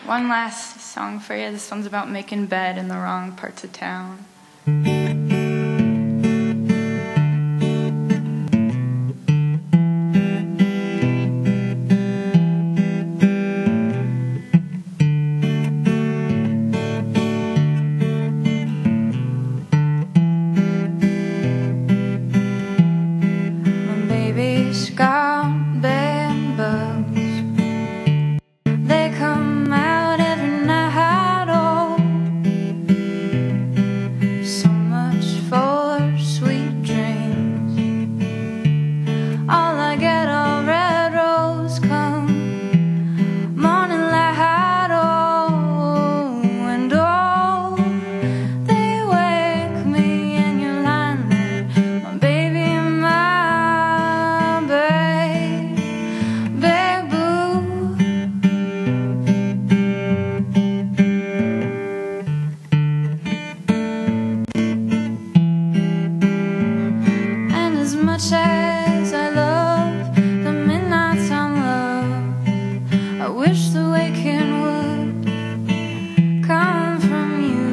One last song for you. This one's about making bed in the wrong parts of town. My baby's got bed bugs. They come out every night, oh, so much for sweet dreams. All I get are red rose come morning light, oh, and oh, they wake me and you're lying there, my baby and my babe, babe blue. And as much as I love the midnight time love, I wish the waking would come from you.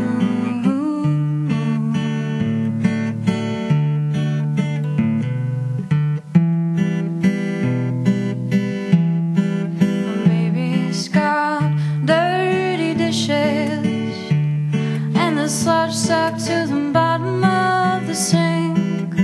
My baby's got dirty dishes, and the sludge stuck to the bottom of the sink.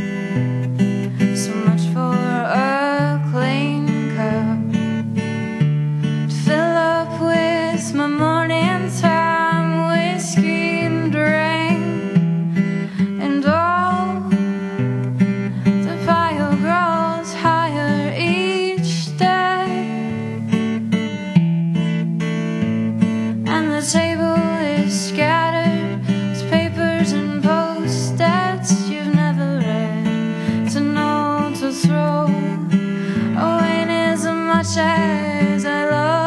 So much for a clean cup to fill up with my morning time whiskey and drink. And oh, the fire grows higher each day, and the table is scattered with papers and post-its you've never read, to know to throw away. And as much as I love